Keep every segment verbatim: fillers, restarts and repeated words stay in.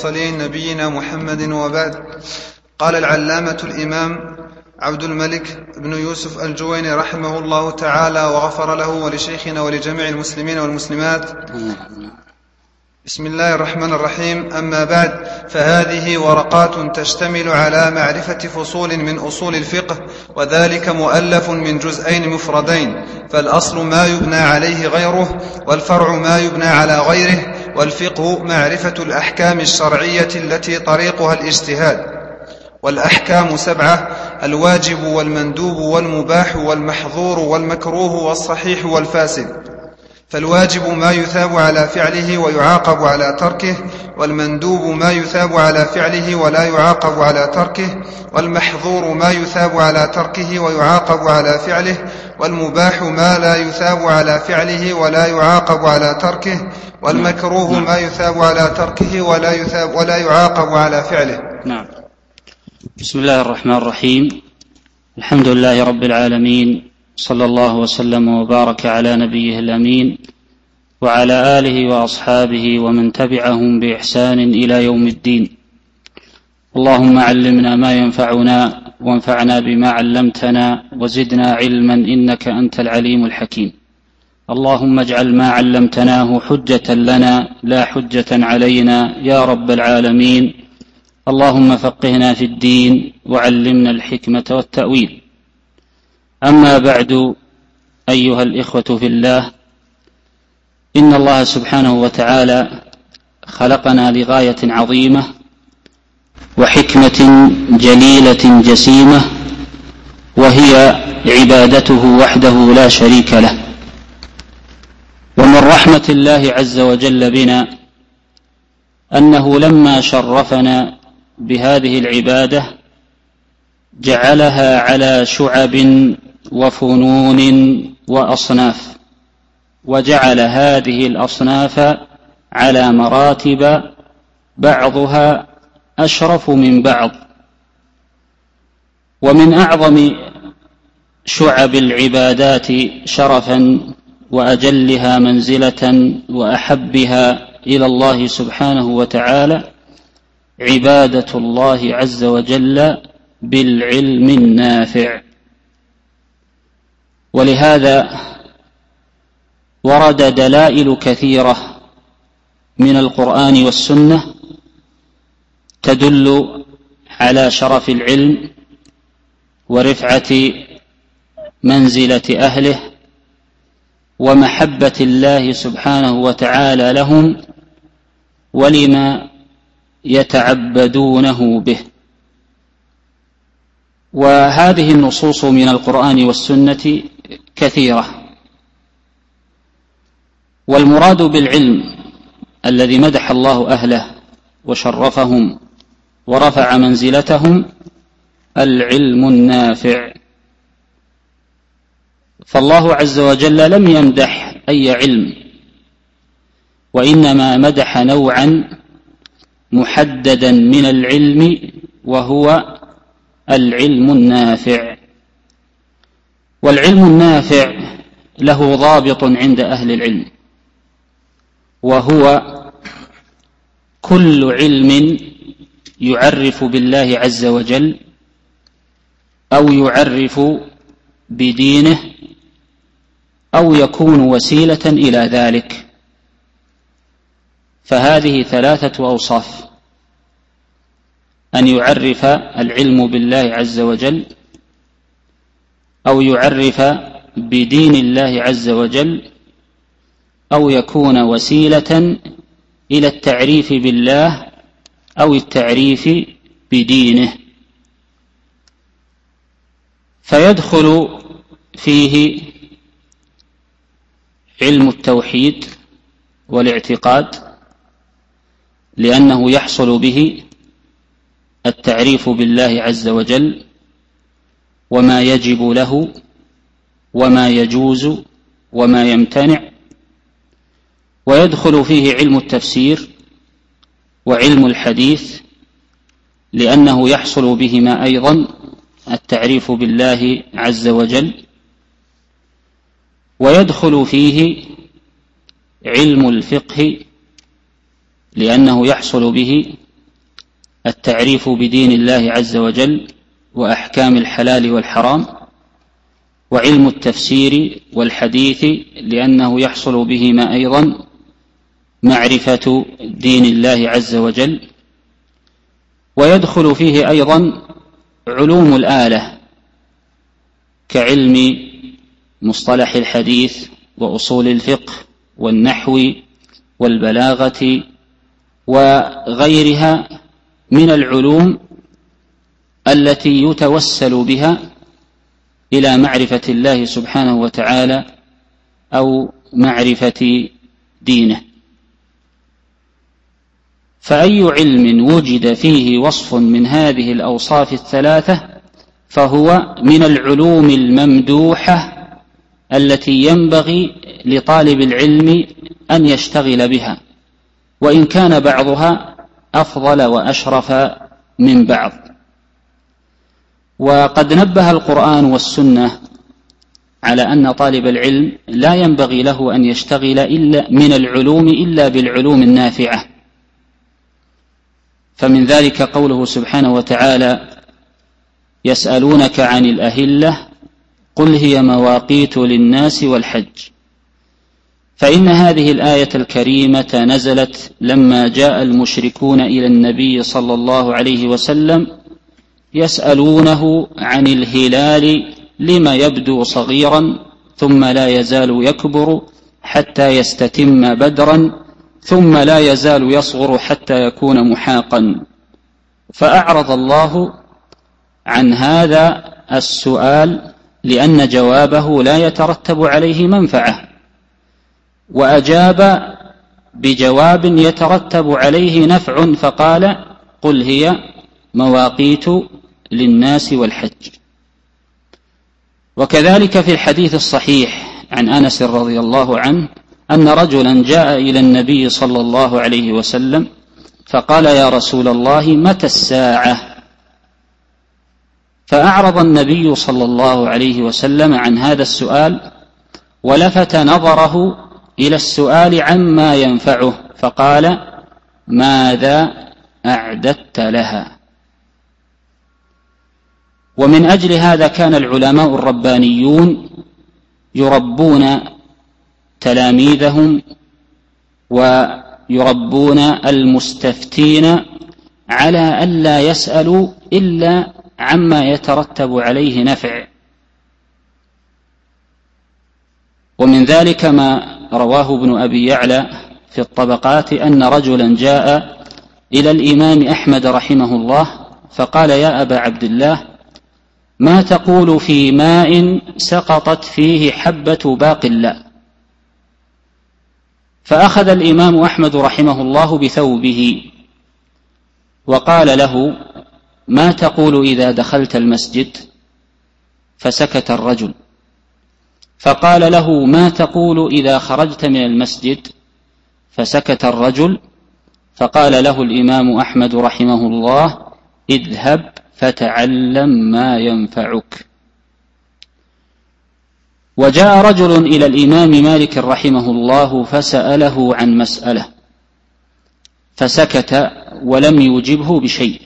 المرسلين نبينا محمد وبعد. قال العلامة الإمام عبد الملك بن يوسف الجويني رحمه الله تعالى وغفر له ولشيخنا ولجميع المسلمين والمسلمات: بسم الله الرحمن الرحيم. أما بعد، فهذه ورقات تشتمل على معرفة فصول من أصول الفقه، وذلك مؤلف من جزئين مفردين، فالأصل ما يبنى عليه غيره، والفرع ما يبنى على غيره. والفقه معرفة الأحكام الشرعية التي طريقها الاجتهاد. والأحكام سبعة: الواجب والمندوب والمباح والمحظور والمكروه والصحيح والفاسد. فالواجب ما يثاب على فعله ويعاقب على تركه، والمندوب ما يثاب على فعله ولا يعاقب على تركه، والمحظور ما يثاب على تركه ويعاقب على فعله، والمباح ما لا يثاب على فعله ولا يعاقب على تركه، والمكروه ما يثاب على تركه ولا يثاب ولا يعاقب على فعله. نعم. بسم الله الرحمن الرحيم. الحمد لله رب العالمين، صلى الله وسلم وبارك على نبيه الأمين وعلى آله وأصحابه ومن تبعهم بإحسان إلى يوم الدين. اللهم علمنا ما ينفعنا وانفعنا بما علمتنا وزدنا علما إنك أنت العليم الحكيم. اللهم اجعل ما علمتناه حجة لنا لا حجة علينا يا رب العالمين. اللهم فقهنا في الدين وعلمنا الحكمة والتأويل. أما بعد، أيها الإخوة في الله، إن الله سبحانه وتعالى خلقنا لغاية عظيمة وحكمة جليلة جسيمة، وهي عبادته وحده لا شريك له. ومن رحمة الله عز وجل بنا أنه لما شرفنا بهذه العبادة جعلها على شعب وفنون وأصناف، وجعل هذه الأصناف على مراتب بعضها أشرف من بعض. ومن أعظم شعب العبادات شرفا وأجلها منزلة وأحبها إلى الله سبحانه وتعالى عبادة الله عز وجل بالعلم النافع. ولهذا ورد دلائل كثيرة من القرآن والسنة تدل على شرف العلم ورفعة منزلة أهله ومحبة الله سبحانه وتعالى لهم ولما يتعبدونه به. وهذه النصوص من القرآن والسنة كثيرة، والمراد بالعلم الذي مدح الله أهله وشرفهم ورفع منزلتهم العلم النافع. فالله عز وجل لم يمدح أي علم، وإنما مدح نوعا محددا من العلم، وهو العلم النافع. والعلم النافع له ضابط عند أهل العلم، وهو كل علم يعرف بالله عز وجل أو يعرف بدينه أو يكون وسيلة إلى ذلك. فهذه ثلاثة أوصاف: أن يعرف العلم بالله عز وجل، أو يعرف بدين الله عز وجل، أو يكون وسيلة إلى التعريف بالله أو التعريف بدينه. فيدخل فيه علم التوحيد والاعتقاد، لأنه يحصل به التعريف بالله عز وجل وما يجب له وما يجوز وما يمتنع. ويدخل فيه علم التفسير وعلم الحديث، لأنه يحصل بهما أيضا التعريف بالله عز وجل. ويدخل فيه علم الفقه، لأنه يحصل به التعريف بدين الله عز وجل وأحكام الحلال والحرام، وعلم التفسير والحديث لأنه يحصل بهما أيضا معرفة دين الله عز وجل، ويدخل فيه أيضا علوم الآلة كعلم مصطلح الحديث وأصول الفقه والنحو والبلاغة وغيرها من العلوم التي يتوسل بها إلى معرفة الله سبحانه وتعالى أو معرفة دينه. فأي علم وجد فيه وصف من هذه الأوصاف الثلاثة فهو من العلوم الممدوحة التي ينبغي لطالب العلم أن يشتغل بها، وإن كان بعضها أفضل وأشرف من بعض. وقد نبه القرآن والسنة على أن طالب العلم لا ينبغي له أن يشتغل إلا من العلوم إلا بالعلوم النافعة، فمن ذلك قوله سبحانه وتعالى: يسألونك عن الأهلة قل هي مواقيت للناس والحج. فإن هذه الآية الكريمة نزلت لما جاء المشركون إلى النبي صلى الله عليه وسلم يسألونه عن الهلال لما يبدو صغيرا ثم لا يزال يكبر حتى يستتم بدرا ثم لا يزال يصغر حتى يكون محاقا. فأعرض الله عن هذا السؤال لأن جوابه لا يترتب عليه منفعة، وأجاب بجواب يترتب عليه نفع فقال: قل هي مواقيت للناس والحج. وكذلك في الحديث الصحيح عن أنس رضي الله عنه أن رجلا جاء إلى النبي صلى الله عليه وسلم فقال: يا رسول الله متى الساعة؟ فأعرض النبي صلى الله عليه وسلم عن هذا السؤال ولفت نظره إلى السؤال عما ينفعه فقال: ماذا أعددت لها؟ ومن أجل هذا كان العلماء الربانيون يربون تلاميذهم ويربون المستفتين على ألا يسألوا إلا عما يترتب عليه نفع. ومن ذلك ما رواه ابن أبي يعلى في الطبقات أن رجلا جاء إلى الإمام أحمد رحمه الله فقال: يا أبا عبد الله، ما تقول في ماء سقطت فيه حبة باقلاء؟ فأخذ الإمام أحمد رحمه الله بثوبه وقال له: ما تقول إذا دخلت المسجد؟ فسكت الرجل. فقال له: ما تقول إذا خرجت من المسجد؟ فسكت الرجل. فقال له الإمام أحمد رحمه الله: اذهب فتعلم ما ينفعك. وجاء رجل إلى الإمام مالك رحمه الله فسأله عن مسألة فسكت ولم يجبه بشيء،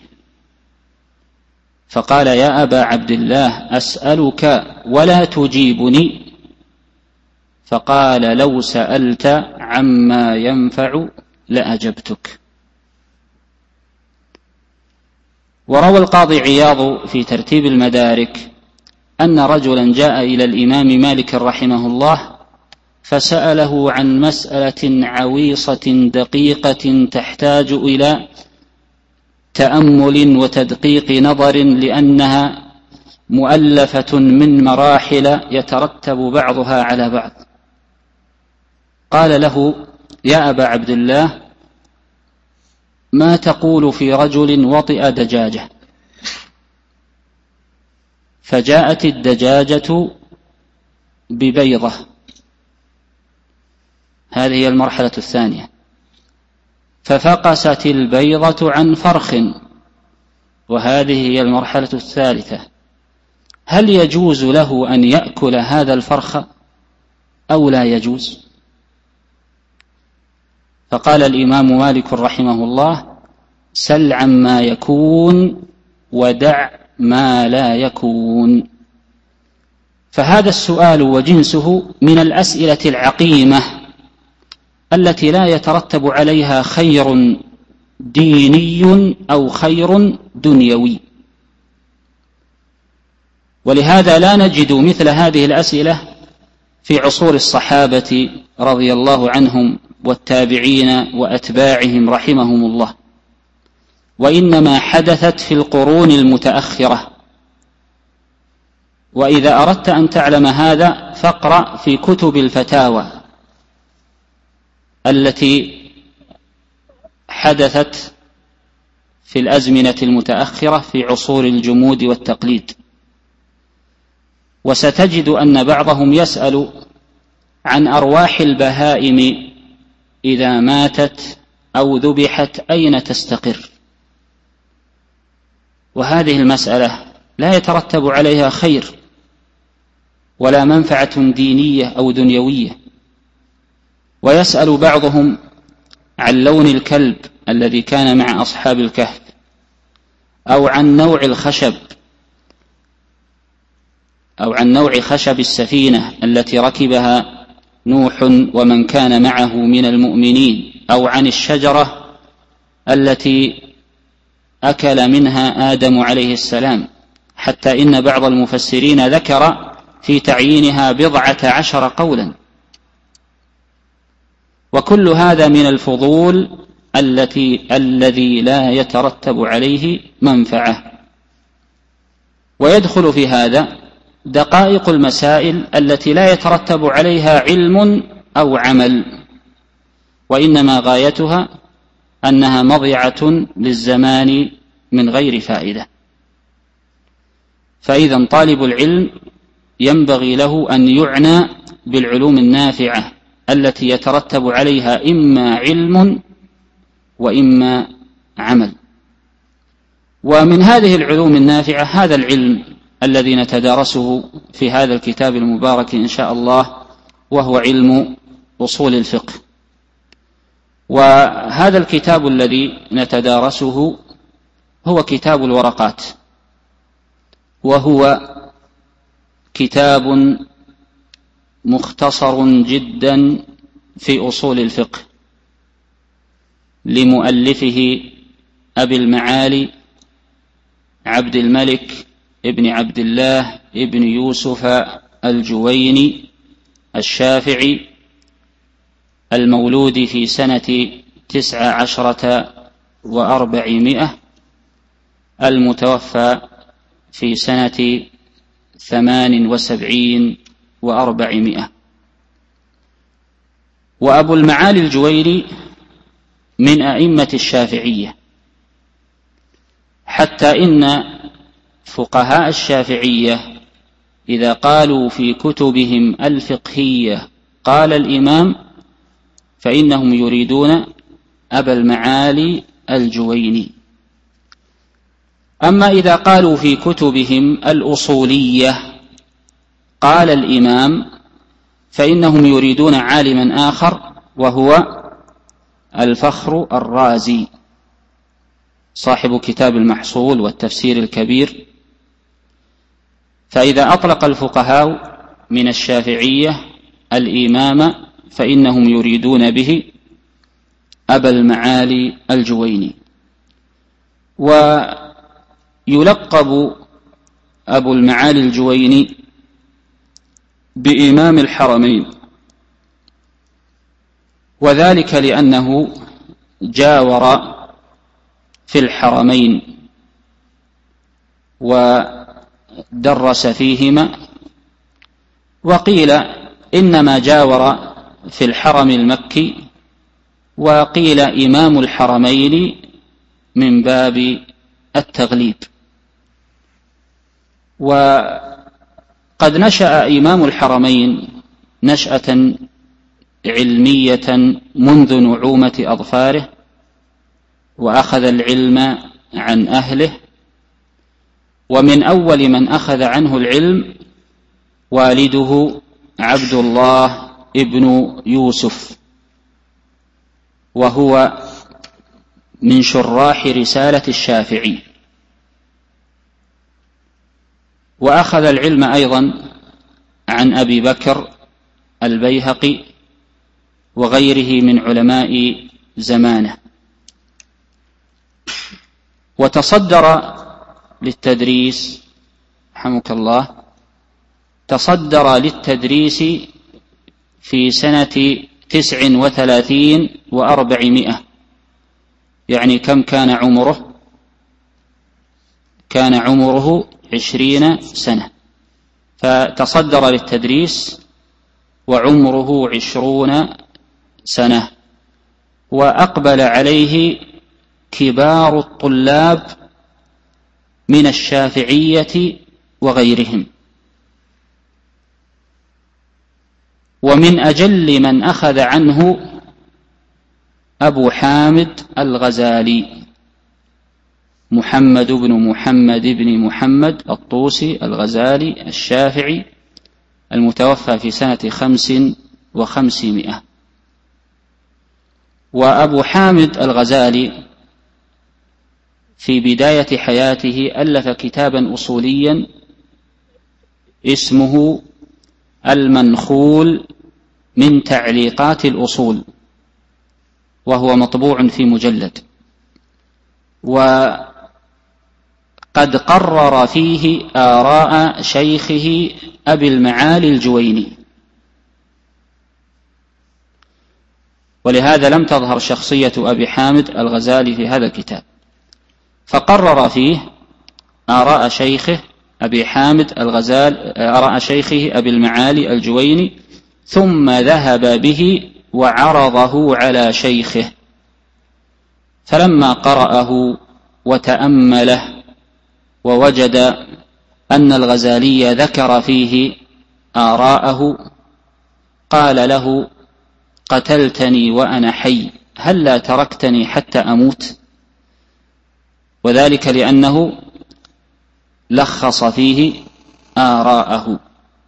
فقال: يا أبا عبد الله، أسألك ولا تجيبني؟ فقال: لو سألت عما ينفع لأجبتك. وروى القاضي عياض في ترتيب المدارك أن رجلا جاء إلى الإمام مالك رحمه الله فسأله عن مسألة عويصة دقيقة تحتاج إلى تأمل وتدقيق نظر لأنها مؤلفة من مراحل يترتب بعضها على بعض. قال له: يا أبا عبد الله، ما تقول في رجل وطئ دجاجة؟ فجاءت الدجاجة ببيضة، هذه هي المرحلة الثانية، ففقست البيضة عن فرخ، وهذه هي المرحلة الثالثة. هل يجوز له أن يأكل هذا الفرخ أو لا يجوز؟ فقال الإمام مالك رحمه الله: سل عما يكون ودع ما لا يكون. فهذا السؤال وجنسه من الأسئلة العقيمة التي لا يترتب عليها خير ديني أو خير دنيوي، ولهذا لا نجد مثل هذه الأسئلة في عصور الصحابة رضي الله عنهم والتابعين وأتباعهم رحمهم الله، وإنما حدثت في القرون المتأخرة. وإذا أردت أن تعلم هذا فاقرأ في كتب الفتاوى التي حدثت في الأزمنة المتأخرة في عصور الجمود والتقليد، وستجد أن بعضهم يسأل عن أرواح البهائم إذا ماتت أو ذبحت أين تستقر، وهذه المسألة لا يترتب عليها خير ولا منفعة دينية أو دنيوية. ويسأل بعضهم عن لون الكلب الذي كان مع أصحاب الكهف، أو عن نوع الخشب أو عن نوع خشب السفينة التي ركبها نوح ومن كان معه من المؤمنين، أو عن الشجرة التي أكل منها آدم عليه السلام، حتى إن بعض المفسرين ذكر في تعيينها بضعة عشر قولا. وكل هذا من الفضول التي الذي لا يترتب عليه منفعة. ويدخل في هذا دقائق المسائل التي لا يترتب عليها علم أو عمل، وإنما غايتها أنها مضيعة للزمان من غير فائدة. فإذا طالب العلم ينبغي له أن يعنى بالعلوم النافعة التي يترتب عليها إما علم وإما عمل. ومن هذه العلوم النافعة هذا العلم الذي نتدارسه في هذا الكتاب المبارك إن شاء الله، وهو علم أصول الفقه. وهذا الكتاب الذي نتدارسه هو كتاب الورقات، وهو كتاب مختصر جدا في أصول الفقه لمؤلفه أبي المعالي عبد الملك ابن عبد الله ابن يوسف الجويني الشافعي، المولود في سنة تسع عشرة وأربعمائة، المتوفى في سنة ثمان وسبعين وأربعمائة. وأبو المعالي الجويني من أئمة الشافعية، حتى إن فقهاء الشافعية إذا قالوا في كتبهم الفقهية قال الإمام فإنهم يريدون أبا المعالي الجويني. أما إذا قالوا في كتبهم الأصولية قال الإمام فإنهم يريدون عالما آخر، وهو الفخر الرازي صاحب كتاب المحصول والتفسير الكبير. فإذا أطلق الفقهاء من الشافعية الإمام فإنهم يريدون به أبا المعالي الجويني. ويلقب أبو المعالي الجويني بإمام الحرمين، وذلك لأنه جاور في الحرمين ودرس فيهما، وقيل إنما جاور في الحرم المكي، وقيل إمام الحرمين من باب التغليب. وقد نشأ إمام الحرمين نشأة علمية منذ نعومة أظفاره، وأخذ العلم عن أهله، ومن أول من أخذ عنه العلم والده عبد الله ابن يوسف، وهو من شراح رسالة الشافعي. وأخذ العلم أيضا عن أبي بكر البيهقي وغيره من علماء زمانه. وتصدر للتدريس رحمك الله تصدر للتدريس في سنة تسع وثلاثين وأربعمائة، يعني كم كان عمره؟ كان عمره عشرين سنة، فتصدر للتدريس وعمره عشرون سنة. وأقبل عليه كبار الطلاب من الشافعية وغيرهم. ومن أجل من أخذ عنه أبو حامد الغزالي، محمد بن محمد بن محمد الطوسي الغزالي الشافعي، المتوفى في سنة خمس وخمسمائة. وأبو حامد الغزالي في بداية حياته ألف كتابا أصوليا اسمه المنخول من تعليقات الأصول، وهو مطبوع في مجلد. وقد قرر فيه آراء شيخه أبي المعالي الجويني، ولهذا لم تظهر شخصية أبي حامد الغزالي في هذا الكتاب، فقرر فيه آراء شيخه أبي حامد الغزال آراء شيخه أبي المعالي الجويني، ثم ذهب به وعرضه على شيخه، فلما قرأه وتأمله ووجد أن الغزالي ذكر فيه آراءه قال له: قتلتني وأنا حي، هلا تركتني حتى أموت؟ وذلك لأنه لخص فيه آراءه.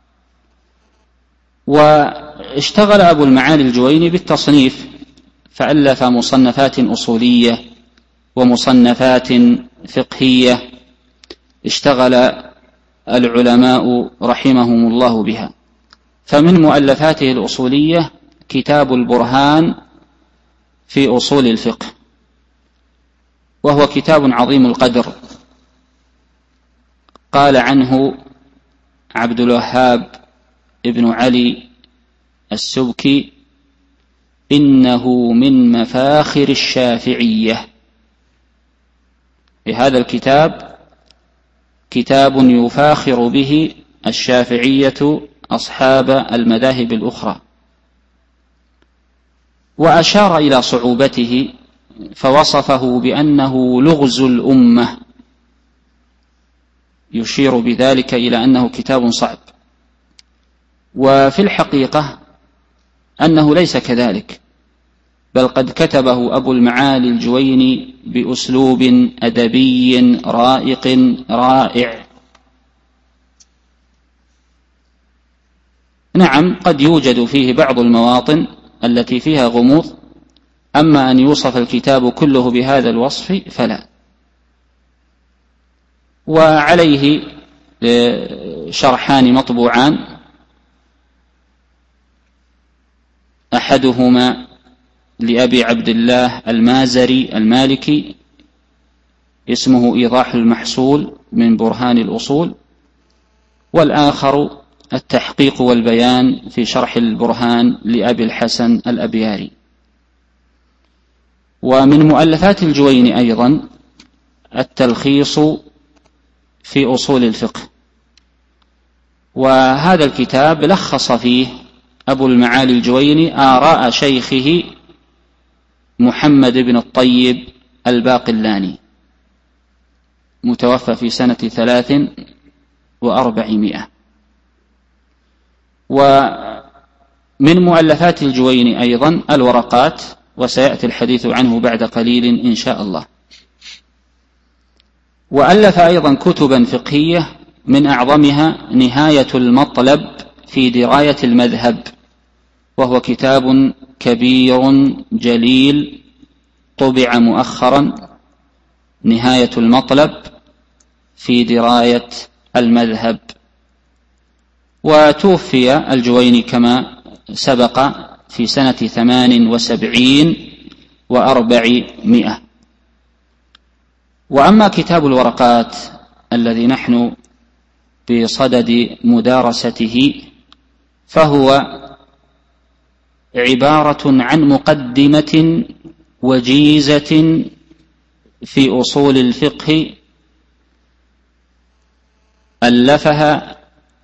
واشتغل أبو المعالي الجويني بالتصنيف، فألف مصنفات أصولية ومصنفات فقهية اشتغل العلماء رحمهم الله بها. فمن مؤلفاته الأصولية كتاب البرهان في أصول الفقه، وهو كتاب عظيم القدر. قال عنه عبد الوهاب ابن علي السبكي: إنه من مفاخر الشافعية. بهذا الكتاب كتاب يفاخر به الشافعية أصحاب المذاهب الأخرى. وأشار إلى صعوبته فوصفه بأنه لغز الأمة، يشير بذلك إلى أنه كتاب صعب، وفي الحقيقة أنه ليس كذلك، بل قد كتبه أبو المعالي الجويني بأسلوب أدبي رائق رائع. نعم، قد يوجد فيه بعض المواطن التي فيها غموض، أما أن يوصف الكتاب كله بهذا الوصف فلا. وعليه شرحان مطبوعان، أحدهما لأبي عبد الله المازري المالكي اسمه إيضاح المحصول من برهان الأصول، والآخر التحقيق والبيان في شرح البرهان لأبي الحسن الأبياري. ومن مؤلفات الجويني أيضا التلخيص في أصول الفقه، وهذا الكتاب لخص فيه أبو المعالي الجويني آراء شيخه محمد بن الطيب الباقلاني، متوفى في سنة ثلاث وأربعمائة. ومن مؤلفات الجويني أيضا الورقات، وسيأتي الحديث عنه بعد قليل إن شاء الله. وألف أيضا كتبا فقهية، من أعظمها نهاية المطلب في دراية المذهب، وهو كتاب كبير جليل طبع مؤخرا نهاية المطلب في دراية المذهب. وتوفي الجويني كما سبق في سنة ثمان وسبعين وأربعمائة. وأما كتاب الورقات الذي نحن بصدد مدارسته فهو عبارة عن مقدمة وجيزة في أصول الفقه ألفها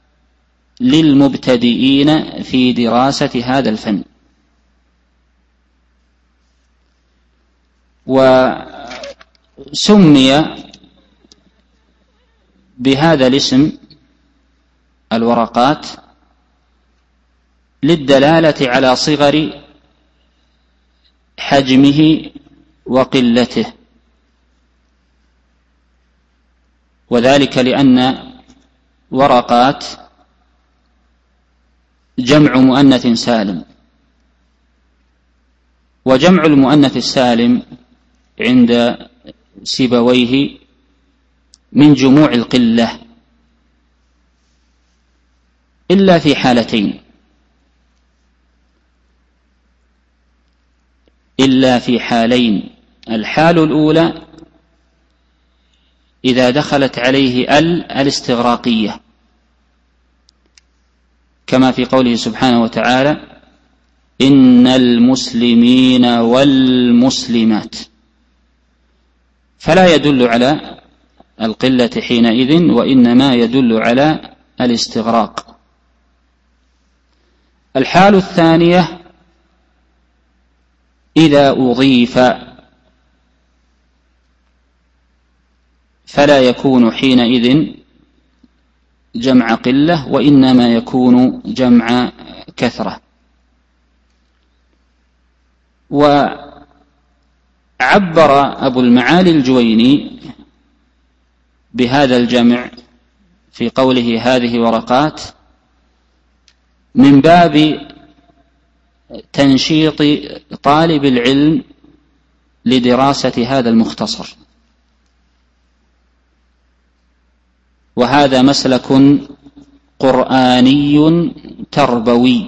للمبتدئين في دراسة هذا الفن. وسمي بهذا الاسم الورقات للدلالة على صغر حجمه وقلته، وذلك لأن ورقات جمع مؤنث سالم، وجمع المؤنث السالم عند سيبويه من جموع القلة إلا في حالتين، إلا في حالين. الحال الأولى إذا دخلت عليه ال الاستغراقية، كما في قوله سبحانه وتعالى إن المسلمين والمسلمات، فلا يدل على القلة حينئذ، وإنما يدل على الاستغراق. الحال الثانية إذا أضيف فلا يكون حينئذ جمع قلة، وإنما يكون جمع كثرة. وعبر أبو المعالي الجويني بهذا الجمع في قوله هذه ورقات من باب تنشيط طالب العلم لدراسة هذا المختصر، وهذا مسلك قرآني تربوي،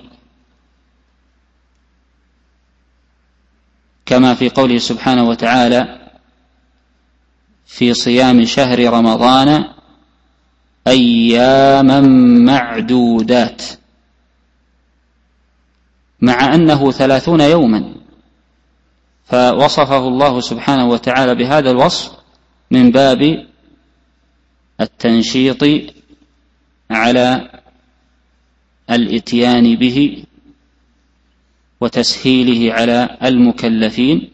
كما في قوله سبحانه وتعالى في صيام شهر رمضان أياما معدودات، مع أنه ثلاثون يوما، فوصفه الله سبحانه وتعالى بهذا الوصف من باب التنشيط على الإتيان به وتسهيله على المكلفين.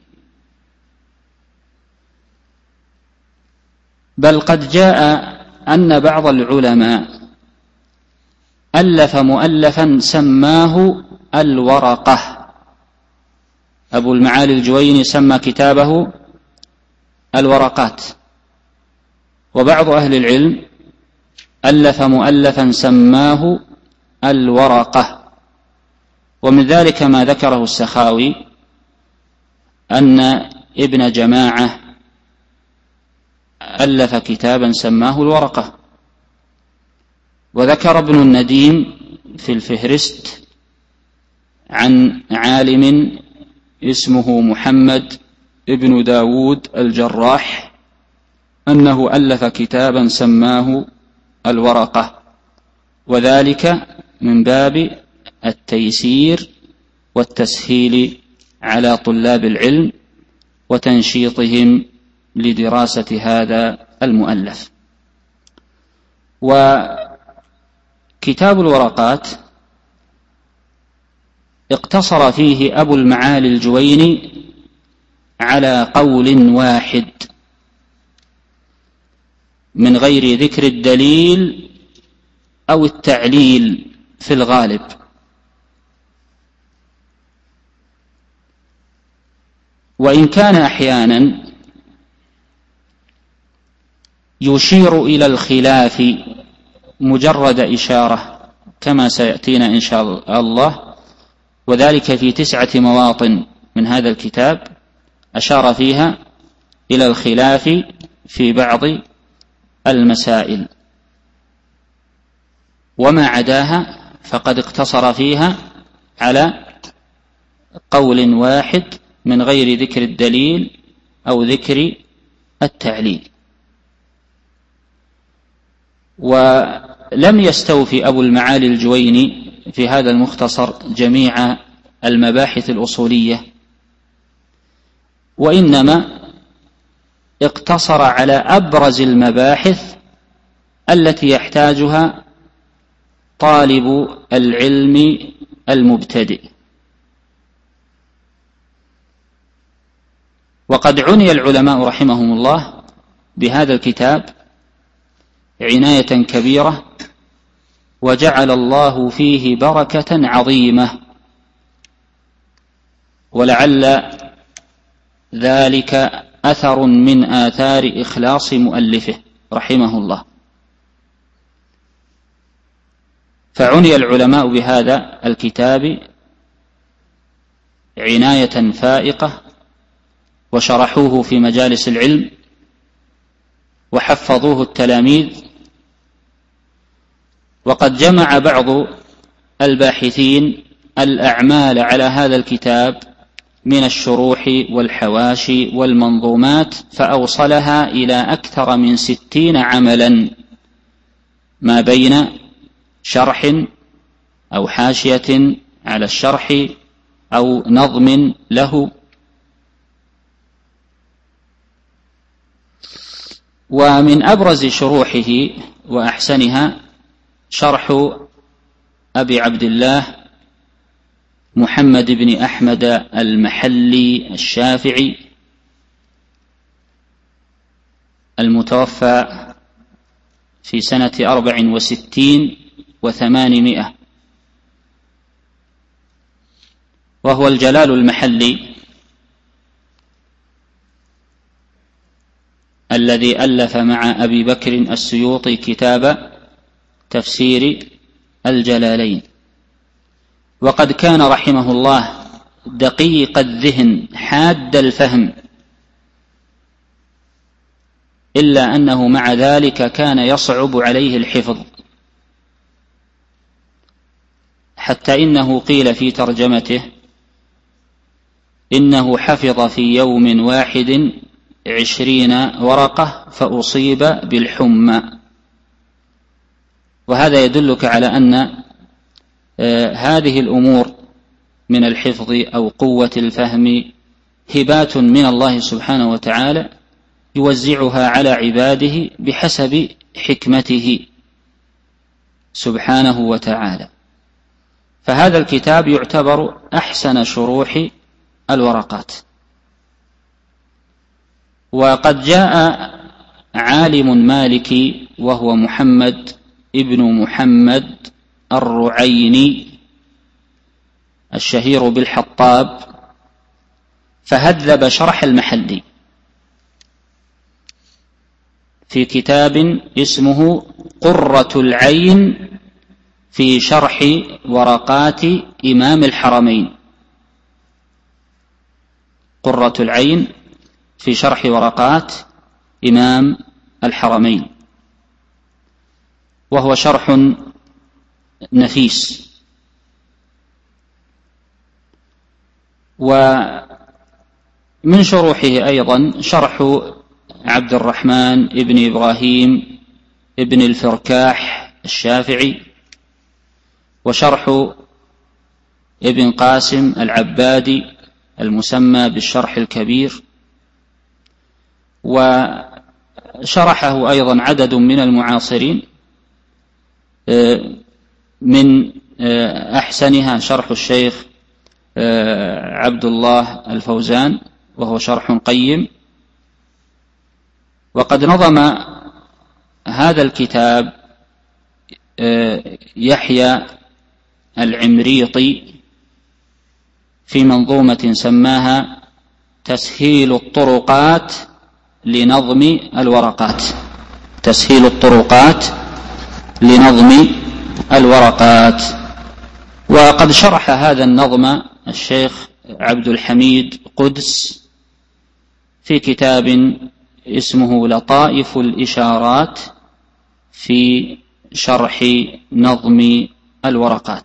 بل قد جاء أن بعض العلماء ألف مؤلفا سماه الورقة. أبو المعالي الجويني سمى كتابه الورقات، وبعض أهل العلم ألف مؤلفا سماه الورقة. ومن ذلك ما ذكره السخاوي أن ابن جماعة ألف كتابا سماه الورقة. وذكر ابن النديم في الفهرست عن عالم اسمه محمد ابن داود الجراح أنه ألف كتابا سماه الورقة، وذلك من باب التيسير والتسهيل على طلاب العلم وتنشيطهم لدراسة هذا المؤلف. وكتاب الورقات اقتصر فيه أبو المعالي الجويني على قول واحد من غير ذكر الدليل أو التعليل في الغالب، وإن كان أحيانا يشير إلى الخلاف مجرد إشارة كما سيأتينا إن شاء الله، وذلك في تسعة مواطن من هذا الكتاب أشار فيها إلى الخلاف في بعض المسائل، وما عداها فقد اقتصر فيها على قول واحد من غير ذكر الدليل أو ذكر التعليل. ولم يستوفي أبو المعالي الجويني في هذا المختصر جميع المباحث الأصولية، وإنما اقتصر على أبرز المباحث التي يحتاجها طالب العلم المبتدئ. وقد عني العلماء رحمهم الله بهذا الكتاب عناية كبيرة، وجعل الله فيه بركة عظيمة، ولعل ذلك أثر من آثار إخلاص مؤلفه رحمه الله. فعني العلماء بهذا الكتاب عناية فائقة، وشرحوه في مجالس العلم، وحفظوه التلاميذ. وقد جمع بعض الباحثين الأعمال على هذا الكتاب من الشروح والحواشي والمنظومات، فأوصلها إلى أكثر من ستين عملا، ما بين شرح أو حاشية على الشرح أو نظم له. ومن أبرز شروحه وأحسنها شرح أبي عبد الله محمد بن أحمد المحلي الشافعي المتوفى في سنة أربع وستين وثمانمائة، وهو الجلال المحلي الذي ألف مع أبي بكر السيوطي كتاب تفسير الجلالين. وقد كان رحمه الله دقيق الذهن حاد الفهم، إلا أنه مع ذلك كان يصعب عليه الحفظ، حتى إنه قيل في ترجمته إنه حفظ في يوم واحد عشرين ورقة فأصيب بالحمى. وهذا يدلك على أن آه هذه الأمور من الحفظ أو قوة الفهم هبات من الله سبحانه وتعالى يوزعها على عباده بحسب حكمته سبحانه وتعالى. فهذا الكتاب يعتبر أحسن شروح الورقات. وقد جاء عالم مالكي وهو محمد ابن محمد الرعيني الشهير بالحطاب، فهذب شرح المحلي في كتاب اسمه قرة العين في شرح ورقات إمام الحرمين. قرة العين في شرح ورقات إمام الحرمين، وهو شرح نفيس. ومن شروحه أيضا شرح عبد الرحمن ابن إبراهيم ابن الفركاح الشافعي، وشرح ابن قاسم العبادي المسمى بالشرح الكبير، وشرحه أيضا عدد من المعاصرين، من أحسنها شرح الشيخ عبد الله الفوزان وهو شرح قيم. وقد نظم هذا الكتاب يحيى العمريطي في منظومة سماها تسهيل الطرقات لنظم الورقات. تسهيل الطرقات لنظم الورقات. وقد شرح هذا النظم الشيخ عبد الحميد قدس في كتاب اسمه لطائف الإشارات في شرح نظم الورقات.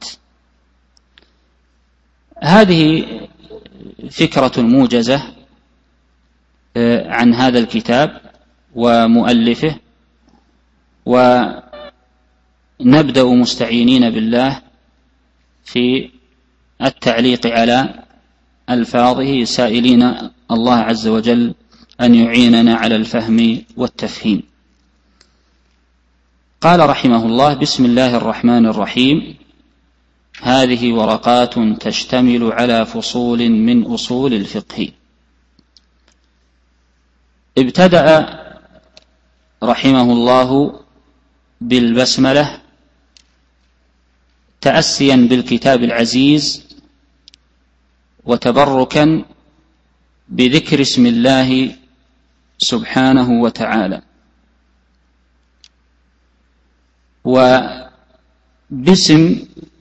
هذه فكرة موجزة عن هذا الكتاب ومؤلفه، ونبدأ مستعينين بالله في التعليق على ألفاظه، سائلين الله عز وجل أن يعيننا على الفهم والتفهيم. قال رحمه الله: بسم الله الرحمن الرحيم. هذه ورقات تشتمل على فصول من أصول الفقه. ابتدأ رحمه الله بالبسملة تأسيا بالكتاب العزيز وتبركا بذكر اسم الله سبحانه وتعالى. وباسم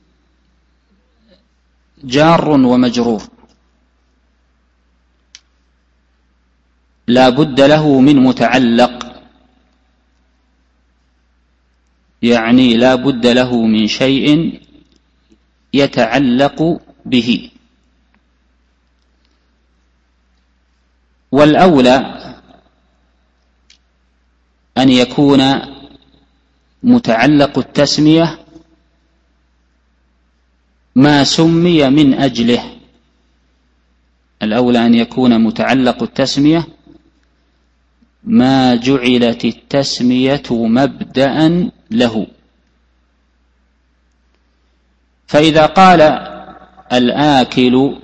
جار ومجرور لا بد له من متعلق، يعني لا بد له من شيء يتعلق به. والأولى أن يكون متعلق التسمية ما سمي من أجله. الأولى أن يكون متعلق التسمية ما جعلت التسمية مبدأ له. فإذا قال الآكل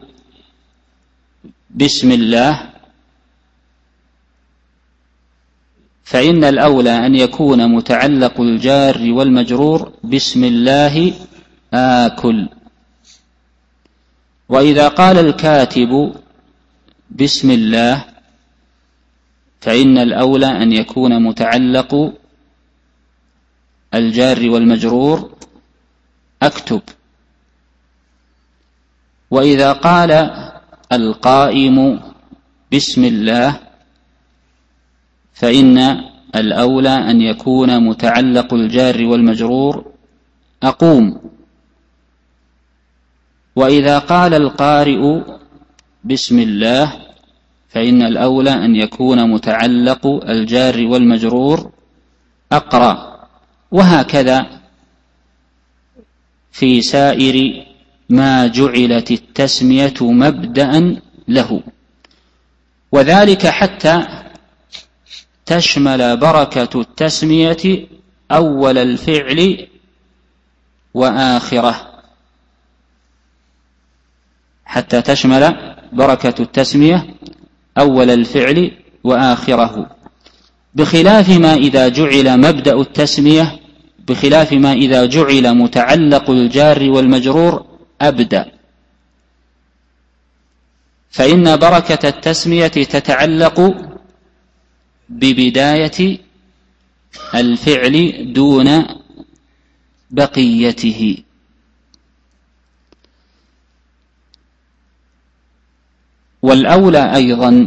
بسم الله فإن الأولى أن يكون متعلق الجار والمجرور بسم الله آكل. وإذا قال الكاتب بسم الله فإن الأولى أن يكون متعلق الجار والمجرور أكتب. وإذا قال القائم بسم الله فإن الأولى أن يكون متعلق الجار والمجرور أقوم. وإذا قال القارئ بسم الله فإن الأولى أن يكون متعلق الجار والمجرور أقرأ. وهكذا في سائر ما جعلت التسمية مبدأ له، وذلك حتى تشمل بركة التسمية أول الفعل وآخره، حتى تشمل بركة التسمية أول الفعل وآخره، بخلاف ما إذا جعل مبدأ التسمية بخلاف ما إذا جعل متعلق الجار والمجرور أبدأ، فإن بركة التسمية تتعلق ببداية الفعل دون بقيته. والأولى أيضا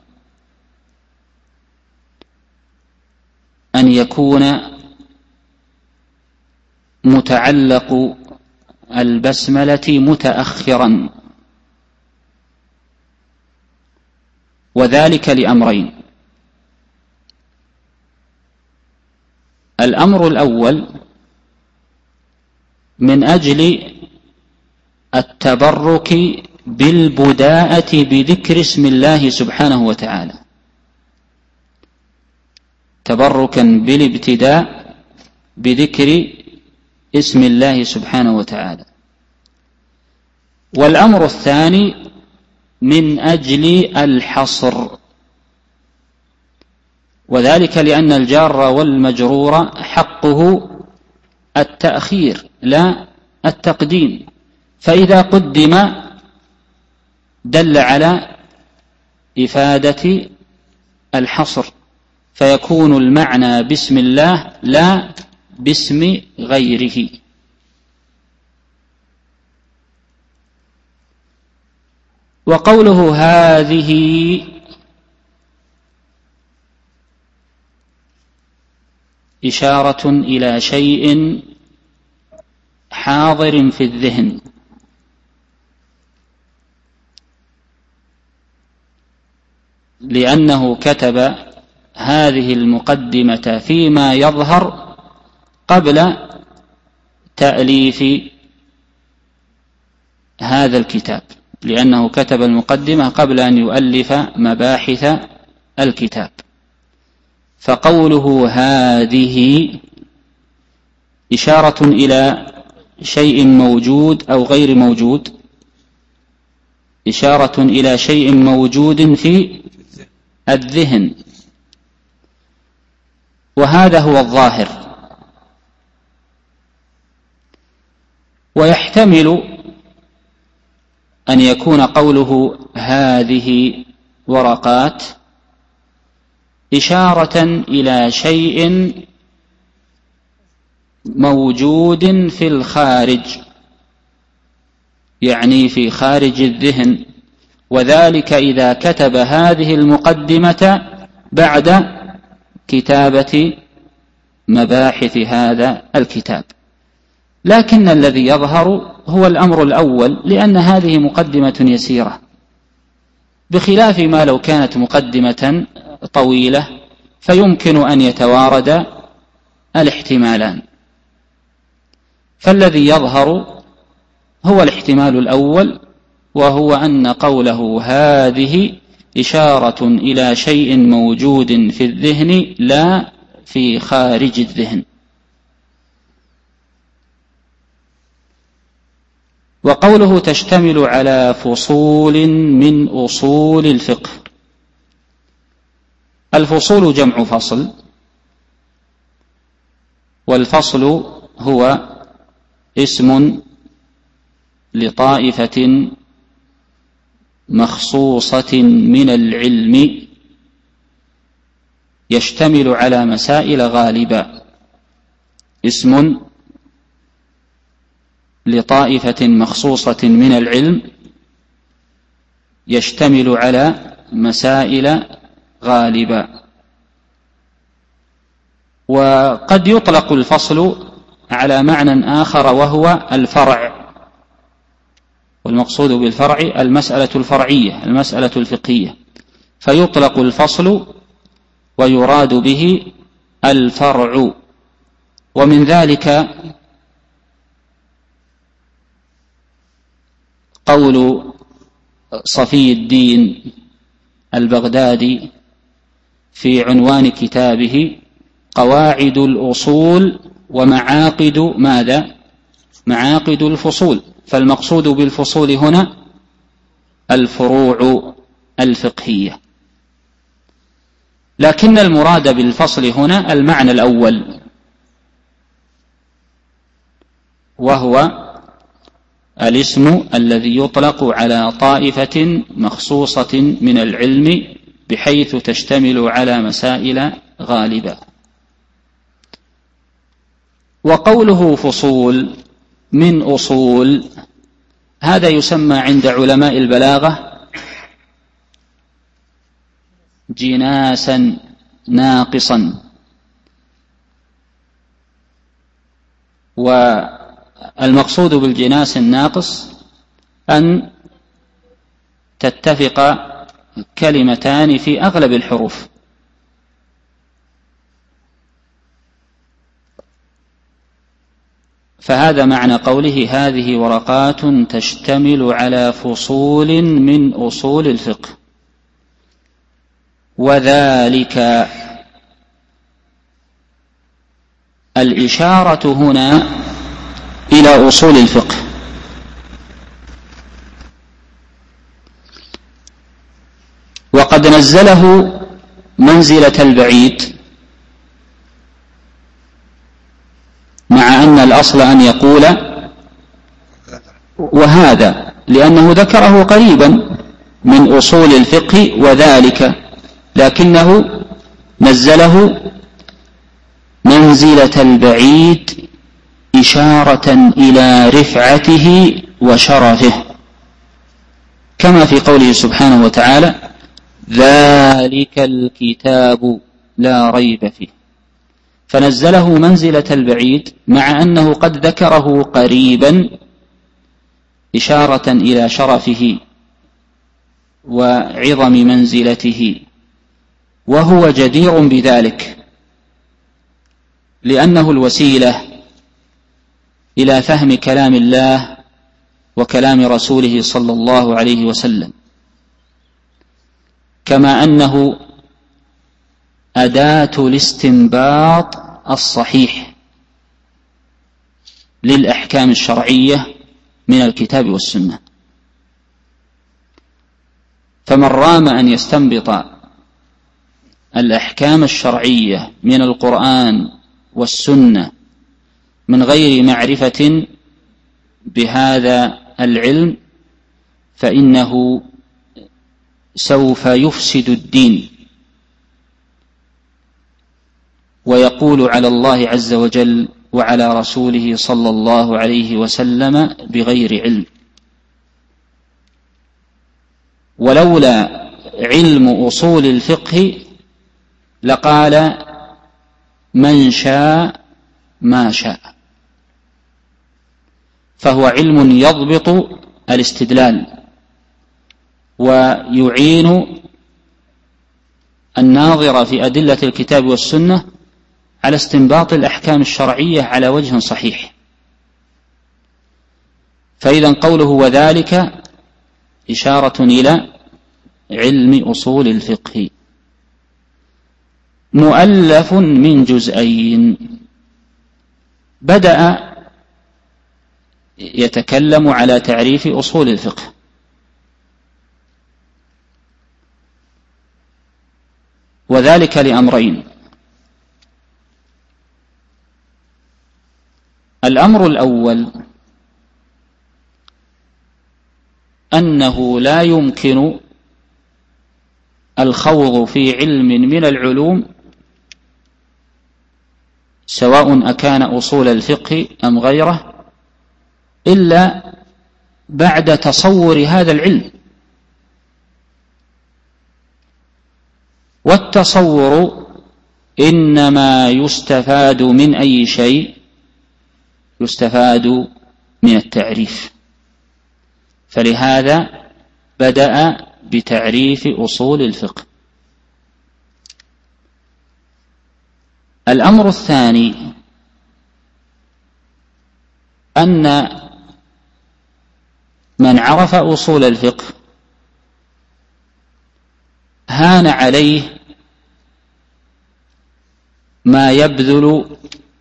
أن يكون متعلق البسملة متأخرا، وذلك لأمرين: الأمر الأول من أجل التبرك بالبداءة بذكر اسم الله سبحانه وتعالى، تبركا بالابتداء بذكر اسم الله سبحانه وتعالى. والأمر الثاني من أجل الحصر، وذلك لأن الجار والمجرور حقه التأخير لا التقديم، فإذا قدم دل على إفادة الحصر، فيكون المعنى بسم الله لا باسم غيره. وقوله هذه إشارة إلى شيء حاضر في الذهن، لأنه كتب هذه المقدمة فيما يظهر قبل تأليف هذا الكتاب، لأنه كتب المقدمة قبل أن يؤلف مباحث الكتاب. فقوله هذه إشارة إلى شيء موجود أو غير موجود، إشارة إلى شيء موجود في الذهن، وهذا هو الظاهر. ويحتمل أن يكون قوله هذه ورقات إشارة إلى شيء موجود في الخارج، يعني في خارج الذهن، وذلك إذا كتب هذه المقدمة بعد كتابة مباحث هذا الكتاب. لكن الذي يظهر هو الأمر الأول، لأن هذه مقدمة يسيرة، بخلاف ما لو كانت مقدمة طويلة فيمكن أن يتوارد الاحتمالان. فالذي يظهر هو الاحتمال الأول، وهو أن قوله هذه إشارة إلى شيء موجود في الذهن لا في خارج الذهن. وقوله تشتمل على فصول من أصول الفقه، الفصول جمع فصل، والفصل هو اسم لطائفة مخصوصة من العلم يشتمل على مسائل غالبة، اسم لطائفة مخصوصة من العلم يشتمل على مسائل غالبة. وقد يطلق الفصل على معنى آخر وهو الفرع، والمقصود بالفرع المسألة الفرعية، المسألة الفقهية، فيطلق الفصل ويراد به الفرع. ومن ذلك قول صفي الدين البغدادي في عنوان كتابه قواعد الأصول ومعاقد ماذا؟ معاقد الفصول. فالمقصود بالفصول هنا الفروع الفقهية، لكن المراد بالفصل هنا المعنى الأول، وهو الاسم الذي يطلق على طائفة مخصوصة من العلم بحيث تشتمل على مسائل غالبة. وقوله فصول من أصول، هذا يسمى عند علماء البلاغة جناسا ناقصا. والمقصود بالجناس الناقص أن تتفق كلمتان في أغلب الحروف، فهذا معنى قوله هذه ورقات تشتمل على فصول من أصول الفقه. وذلك الإشارة هنا إلى أصول الفقه، وقد نزله منزلة البعيد، مع أن الأصل أن يقول وهذا، لأنه ذكره قريبا من أصول الفقه وذلك، لكنه نزله منزلة البعيد إشارة إلى رفعته وشرفه، كما في قوله سبحانه وتعالى ذلك الكتاب لا ريب فيه. فنزله منزلة البعيد مع أنه قد ذكره قريبا إشارة إلى شرفه وعظم منزلته، وهو جدير بذلك لأنه الوسيلة إلى فهم كلام الله وكلام رسوله صلى الله عليه وسلم، كما أنه أداة الاستنباط الصحيح للأحكام الشرعية من الكتاب والسنة. فمن رام أن يستنبط الأحكام الشرعية من القرآن والسنة من غير معرفة بهذا العلم فإنه سوف يفسد الدين ويقول على الله عز وجل وعلى رسوله صلى الله عليه وسلم بغير علم. ولولا علم أصول الفقه لقال من شاء ما شاء، فهو علم يضبط الاستدلال ويعين الناظر في أدلة الكتاب والسنة على استنباط الأحكام الشرعية على وجه صحيح. فإذا قوله وذلك إشارة إلى علم أصول الفقه، مؤلف من جزئين. بدأ يتكلم على تعريف أصول الفقه، وذلك لأمرين: الأمر الأول أنه لا يمكن الخوض في علم من العلوم سواء أكان أصول الفقه أم غيره إلا بعد تصور هذا العلم. والتصور إنما يستفاد من أي شيء؟ يستفاد من التعريف. فلهذا بدأ بتعريف أصول الفقه. الأمر الثاني أن من عرف أصول الفقه هان عليه ما يبذل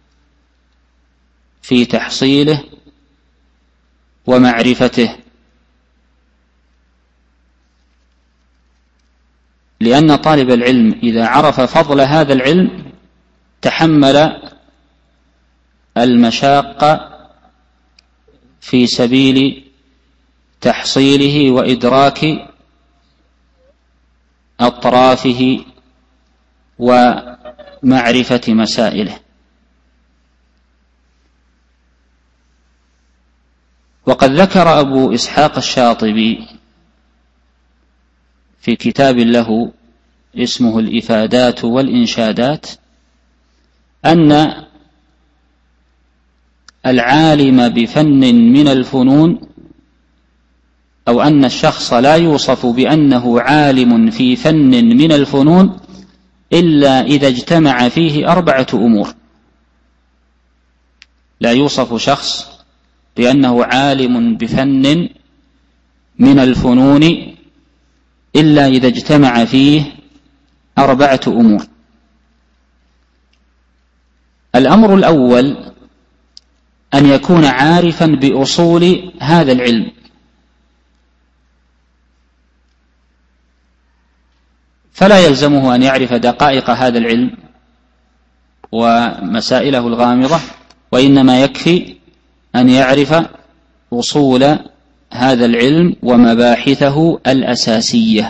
في تحصيله ومعرفته، لأن طالب العلم إذا عرف فضل هذا العلم تحمل المشاق في سبيل تحصيله وإدراك أطرافه ومعرفة مسائله. وقد ذكر أبو إسحاق الشاطبي في كتاب له اسمه الإفادات والإنشادات أن العالم بفن من الفنون، أو أن الشخص لا يوصف بأنه عالم في فن من الفنون إلا إذا اجتمع فيه أربعة أمور. لا يوصف شخص بأنه عالم بفن من الفنون إلا إذا اجتمع فيه أربعة أمور. الأمر الأول أن يكون عارفا بأصول هذا العلم، فلا يلزمه أن يعرف دقائق هذا العلم ومسائله الغامضة، وإنما يكفي أن يعرف أصول هذا العلم ومباحثه الأساسية.